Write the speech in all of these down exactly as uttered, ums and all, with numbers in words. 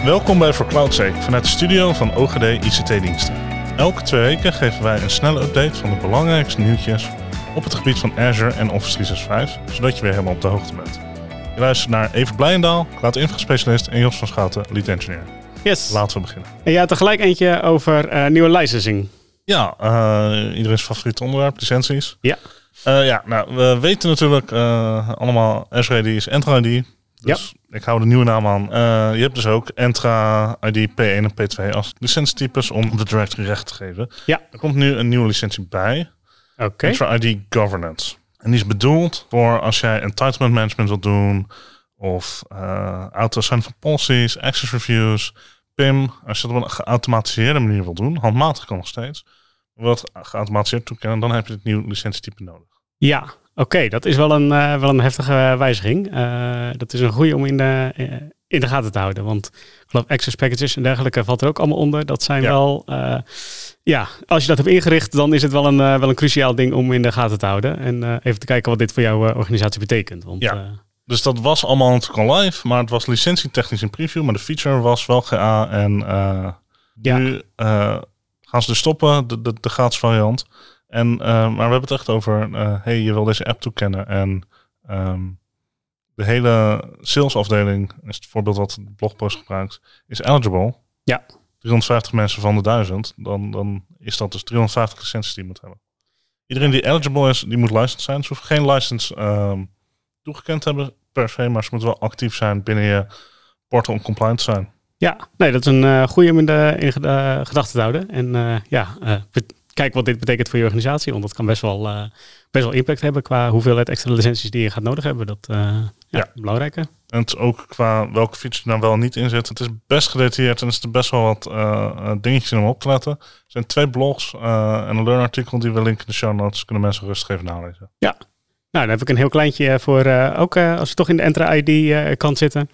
Welkom bij For Cloud's Sake vanuit de studio van O G D I C T-diensten. Elke twee weken geven wij een snelle update van de belangrijkste nieuwtjes op het gebied van Azure en Office driehonderdvijfenzestig, zodat je weer helemaal op de hoogte bent. Je luistert naar Evert Blijendaal, cloud-infra-specialist en Jos van Schouten, lead engineer. Yes. Laten we beginnen. En ja, tegelijk eentje over uh, nieuwe licensing. Ja, uh, iedereen's favoriete onderwerp, licenties. Ja. Uh, ja, nou, we weten natuurlijk uh, allemaal Azure I D is Entra I D. Dus ja. Ik hou de nieuwe naam aan. Uh, je hebt dus ook Entra I D P één en P twee als licentietypes om de directory recht te geven. Ja. Er komt nu een nieuwe licentie bij. Oké. Okay. Entra I D Governance. En die is bedoeld voor als jij entitlement management wilt doen. Of uh, auto-assign van policies, access reviews, P I M. Als je dat op een geautomatiseerde manier wil doen. Handmatig kan nog steeds. Wat geautomatiseerd toekennen, dan heb je het nieuwe licentietype nodig. Ja. Oké, okay, dat is wel een, uh, wel een heftige wijziging. Uh, dat is een goede om in de, uh, in de gaten te houden. Want ik geloof access packages en dergelijke valt er ook allemaal onder. Dat zijn ja. wel... Uh, ja, als je dat hebt ingericht, dan is het wel een, uh, wel een cruciaal ding om in de gaten te houden. En uh, even te kijken wat dit voor jouw uh, organisatie betekent. Want, ja, uh, dus dat was allemaal natuurlijk al live. Maar het was licentietechnisch in preview. Maar de feature was wel G A. En uh, ja. nu uh, gaan ze dus stoppen, de, de, de gratis variant. En, uh, maar we hebben het echt over, uh, hey, je wil deze app toekennen. En um, de hele salesafdeling, is het voorbeeld wat de blogpost gebruikt, is eligible. Ja. driehonderdvijftig mensen van de duizend, dan, dan is dat dus driehonderdvijftig licenties die je moet hebben. Iedereen die eligible is, die moet licensed zijn. Ze hoeven geen license um, toegekend te hebben per se, maar ze moeten wel actief zijn binnen je portal om compliant te zijn. Ja, nee, dat is een uh, goede om in de, in de uh, gedachten te houden. En uh, ja... Uh, Kijk wat dit betekent voor je organisatie, want dat kan best wel, uh, best wel impact hebben qua hoeveelheid extra licenties die je gaat nodig hebben. Dat uh, ja, ja. belangrijke. En het ook qua welke feature nou wel niet in zit. Het is best gedetailleerd en er zitten best wel wat uh, dingetjes in om op te letten. Er zijn twee blogs uh, en een learn artikel die we linken in de show notes. Kunnen mensen rustig even nalezen. Ja. Nou, dan heb ik een heel kleintje voor uh, ook uh, als we toch in de Entra I D uh, kant zitten.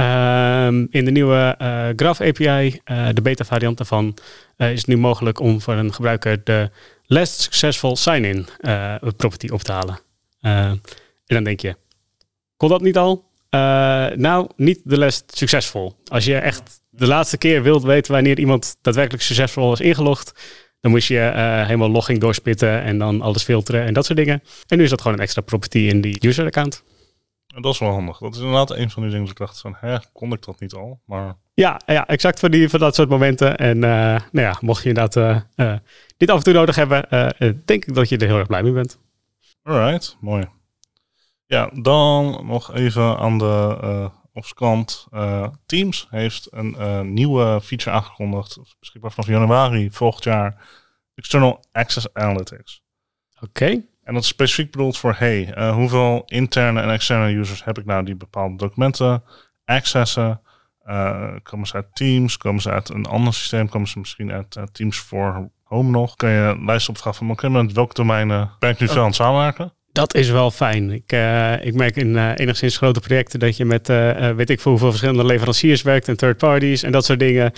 Uh, in de nieuwe uh, Graph A P I, uh, de beta variant daarvan, uh, is het nu mogelijk om voor een gebruiker de last successful sign-in uh, property op te halen. Uh, en dan denk je, kon dat niet al? Uh, nou, niet de last successful. Als je echt de laatste keer wilt weten wanneer iemand daadwerkelijk succesvol is ingelogd, dan moest je uh, helemaal logging doorspitten en dan alles filteren en dat soort dingen. En nu is dat gewoon een extra property in die user account. En dat is wel handig. Dat is inderdaad een van die dingen dat ik dacht van, hè, kon ik dat niet al? Maar... Ja, ja, exact voor, die, voor dat soort momenten. En uh, nou ja, mocht je inderdaad uh, uh, dit af en toe nodig hebben, uh, denk ik dat je er heel erg blij mee bent. Alright, mooi. Ja, dan nog even aan de uh, Office-kant. Uh, Teams heeft een uh, nieuwe feature aangekondigd, beschikbaar vanaf januari volgend jaar. External Access Analytics. Oké. Okay. En dat is specifiek bedoeld voor, hey, uh, hoeveel interne en externe users heb ik nou die bepaalde documenten accessen? Uh, komen ze uit Teams? Komen ze uit een ander systeem? Komen ze misschien uit uh, Teams voor Home nog? Kan je lijst opvragen van, oké, okay, met welke domeinen ben ik nu veel aan het samenwerken? Dat is wel fijn. Ik, uh, ik merk in uh, enigszins grote projecten dat je met, uh, weet ik veel hoeveel verschillende leveranciers werkt en third parties en dat soort dingen.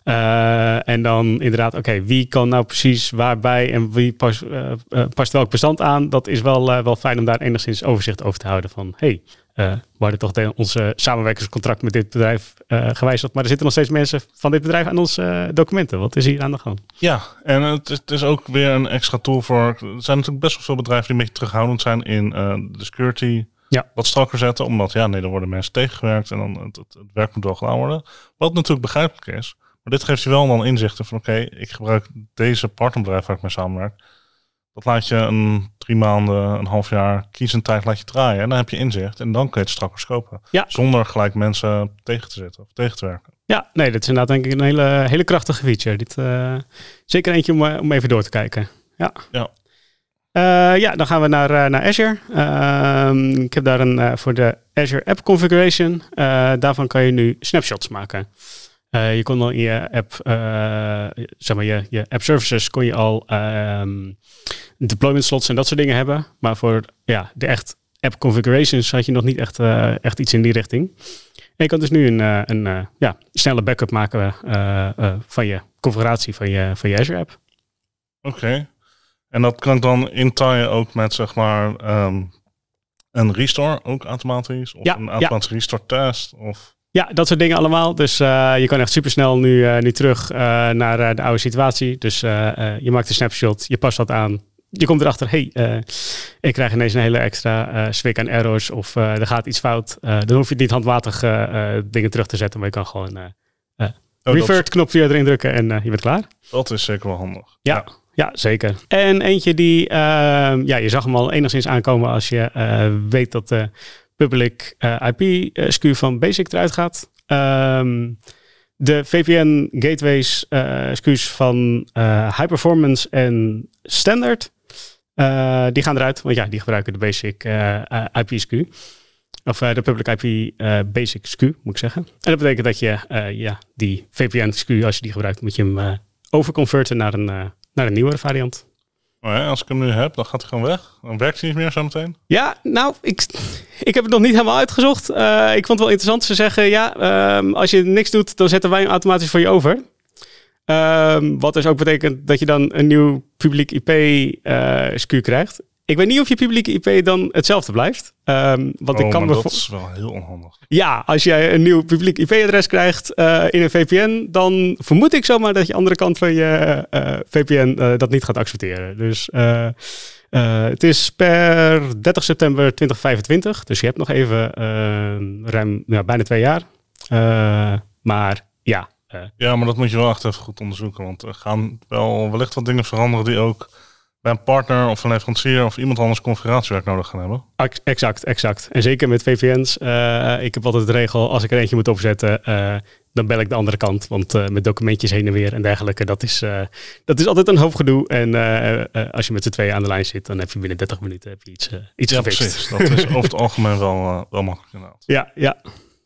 Uh, en dan inderdaad, oké, okay, wie kan nou precies waarbij en wie pas, uh, uh, past welk bestand aan? Dat is wel, uh, wel fijn om daar enigszins overzicht over te houden van, hey, uh, we hadden toch de, onze samenwerkingscontract met dit bedrijf uh, gewijzigd, maar er zitten nog steeds mensen van dit bedrijf aan onze uh, documenten. Wat is hier aan de gang? Ja, en het is, het is ook weer een extra tool voor, er zijn natuurlijk best wel veel bedrijven die een beetje terughoudend zijn in uh, de security ja. wat strakker zetten, omdat ja, nee, dan worden mensen tegengewerkt en dan het, het, het werk moet wel gedaan worden. Wat natuurlijk begrijpelijk is, maar dit geeft je wel dan inzichten van oké, okay, ik gebruik deze partnerbedrijf waar ik mee samenwerk. Dat laat je een drie maanden, een half jaar, kies een tijd laat je draaien. En dan heb je inzicht en dan kun je het strakker scopen. Ja. Zonder gelijk mensen tegen te zetten of tegen te werken. Ja, nee, dat is inderdaad denk ik een hele, hele krachtige feature. Dit, uh, zeker eentje om, om even door te kijken. Ja. Ja. Uh, ja, dan gaan we naar, uh, naar Azure. Uh, ik heb daar een uh, voor de Azure App Configuration. Uh, daarvan kan je nu snapshots maken. Uh, je kon al in je app, uh, zeg maar je, je app services kon je al um, deployment slots en dat soort dingen hebben. Maar voor ja, de echt app configurations had je nog niet echt, uh, echt iets in die richting. En je kan dus nu een, uh, een uh, ja, snelle backup maken uh, uh, van je configuratie van je, van je Azure app. Oké. Okay. En dat kan dan intaaien ook met zeg maar um, een restore ook automatisch? Of ja, een automatische ja. restore test? Of... Ja, dat soort dingen allemaal. Dus uh, je kan echt supersnel nu, uh, nu terug uh, naar uh, de oude situatie. Dus uh, uh, je maakt een snapshot, je past dat aan. Je komt erachter, hey, uh, ik krijg ineens een hele extra uh, swik aan errors of uh, er gaat iets fout. Uh, dan hoef je niet handmatig uh, uh, dingen terug te zetten, maar je kan gewoon uh, uh, oh, revert knopje erin drukken en uh, je bent klaar. Dat is zeker wel handig. Ja, ja. ja zeker. En eentje die, uh, ja, je zag hem al enigszins aankomen als je uh, weet dat de public uh, I P uh, S K U van Basic eruit gaat. Um, de V P N gateways uh, S K U's van uh, High Performance en Standard. Uh, die gaan eruit, want ja, die gebruiken de basic uh, uh, I P S K U. Of uh, de public I P uh, basic S K U, moet ik zeggen. En dat betekent dat je uh, ja, die V P N S K U, als je die gebruikt, moet je hem uh, overconverten naar een, uh, naar een nieuwere variant. Oh ja, als ik hem nu heb, dan gaat hij gewoon weg. Dan werkt hij niet meer zo meteen. Ja, nou, ik, ik heb het nog niet helemaal uitgezocht. Uh, ik vond het wel interessant. Ze zeggen, ja, um, als je niks doet, dan zetten wij hem automatisch voor je over. Um, wat dus ook betekent dat je dan een nieuw publiek I P uh, S K U krijgt. Ik weet niet of je publieke I P dan hetzelfde blijft. Um, want oh, ik kan maar me dat is wel heel onhandig. Ja, als jij een nieuw publiek I P-adres krijgt uh, in een V P N, dan vermoed ik zomaar dat je andere kant van je uh, V P N uh, dat niet gaat accepteren. Dus uh, uh, het is per dertig september twintig vijfentwintig. Dus je hebt nog even uh, ruim ja, bijna twee jaar. Uh, maar ja. Uh, ja, maar dat moet je wel echt even goed onderzoeken. Want er gaan wel wellicht wat dingen veranderen die ook bij een partner of een leverancier of iemand anders configuratiewerk nodig gaan hebben. Exact, exact. En zeker met V P N's. Uh, ik heb altijd de regel, als ik er eentje moet opzetten, uh, dan bel ik de andere kant. Want uh, met documentjes heen en weer en dergelijke, dat is, uh, dat is altijd een hoop gedoe. En uh, uh, als je met z'n tweeën aan de lijn zit, dan heb je binnen dertig minuten heb je iets, uh, iets ja, gefixt. Precies. Dat is over het algemeen wel, uh, wel makkelijk inderdaad. Ja, ja.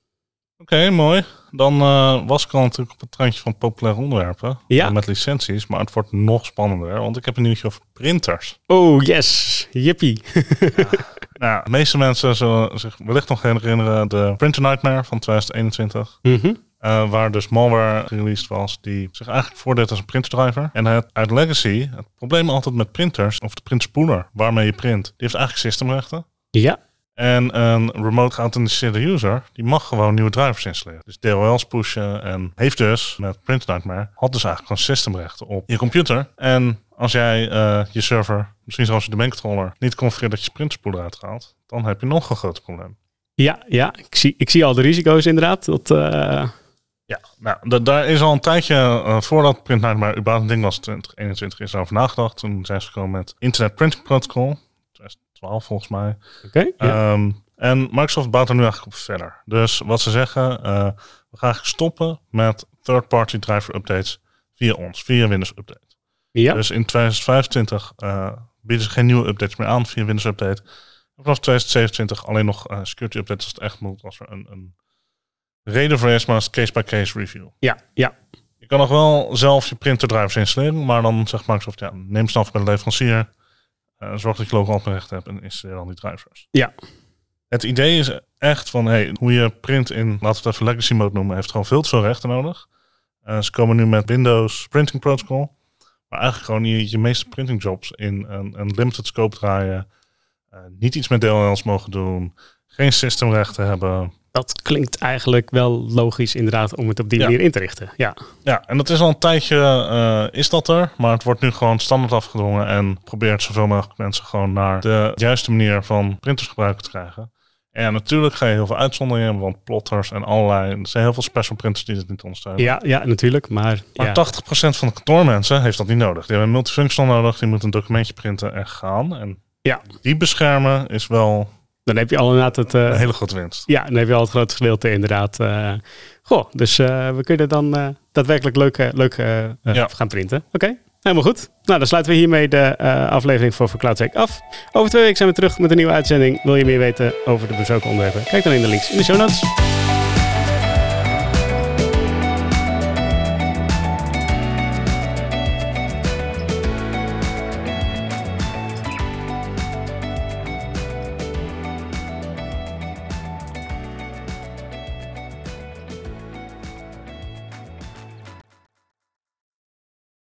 Oké, okay, mooi. Dan uh, was ik al natuurlijk op het randje van populaire onderwerpen. Ja. Uh, met licenties, maar het wordt nog spannender. Want ik heb een nieuwtje over printers. Oh, yes. Jippie. ja. Nou, de meeste mensen zullen zich wellicht nog herinneren de Printer Nightmare van twintig eenentwintig. Mm-hmm. Uh, waar dus malware released was die zich eigenlijk voordeed als een printerdriver. En het, uit legacy, het probleem altijd met printers, of de printspoeler waarmee je print, die heeft eigenlijk systemrechten. Ja. En een remote geauthenticeerde user, die mag gewoon nieuwe drivers installeren. Dus D L L's pushen en heeft dus met Print Nightmare, had dus eigenlijk gewoon systemrechten op je computer. En als jij uh, je server, misschien zelfs je domaincontroller, niet configureert dat je printspoeler uitgaat, dan heb je nog een groot probleem. Ja, ja ik, zie, ik zie al de risico's inderdaad. Dat, uh... Ja, nou, d- daar is al een tijdje, uh, voordat Print Nightmare überhaupt een ding was, twintig eenentwintig, is er over nagedacht. Toen zijn ze gekomen met Internet Printing Protocol. twintig twaalf volgens mij. Oké. Okay, ja. um, en Microsoft bouwt er nu eigenlijk op verder. Dus wat ze zeggen, uh, we gaan eigenlijk stoppen met third-party driver updates via ons, via Windows Update. Ja. Dus in twintig vijfentwintig uh, bieden ze geen nieuwe updates meer aan via Windows Update. En vanaf twintig zevenentwintig alleen nog uh, security updates als het echt moet, als er een, een reden voor is, maar als case-by-case review. Ja, ja. Je kan nog wel zelf je printer drivers installeren, maar dan zegt Microsoft, ja, neem snel bij de leverancier. Uh, zorg dat je lokaal adminrechten hebt en installeer dan die drivers. Ja. Het idee is echt van, hey, hoe je print in, laten we het even legacy mode noemen, heeft gewoon veel te veel rechten nodig. Uh, ze komen nu met Windows Printing Protocol, maar eigenlijk gewoon je, je meeste printing jobs in een, een limited scope draaien. Uh, niet iets met D L L's mogen doen, geen systemrechten hebben. Dat klinkt eigenlijk wel logisch inderdaad om het op die ja. manier in te richten. Ja, ja, en dat is al een tijdje, uh, is dat er. Maar het wordt nu gewoon standaard afgedwongen en probeert zoveel mogelijk mensen gewoon naar de juiste manier van printers gebruiken te krijgen. En ja, natuurlijk ga je heel veel uitzonderingen hebben, want plotters en allerlei, er zijn heel veel special printers die dit niet ondersteunen. Ja, ja natuurlijk, maar... Maar ja. tachtig procent van de kantoormensen heeft dat niet nodig. Die hebben een multifunctional nodig, die moeten een documentje printen en gaan. En ja. die beschermen is wel... Dan heb je al inderdaad het... Uh, een hele grote winst. Ja, dan heb je al het grote gedeelte inderdaad. Uh, goh, dus uh, we kunnen dan uh, daadwerkelijk leuk, uh, leuk uh, uh, ja. gaan printen. Oké, okay, helemaal goed. Nou, dan sluiten we hiermee de uh, aflevering voor CloudTech af. Over twee weken zijn we terug met een nieuwe uitzending. Wil je meer weten over de besproken onderwerpen? Kijk dan in de links in de show notes.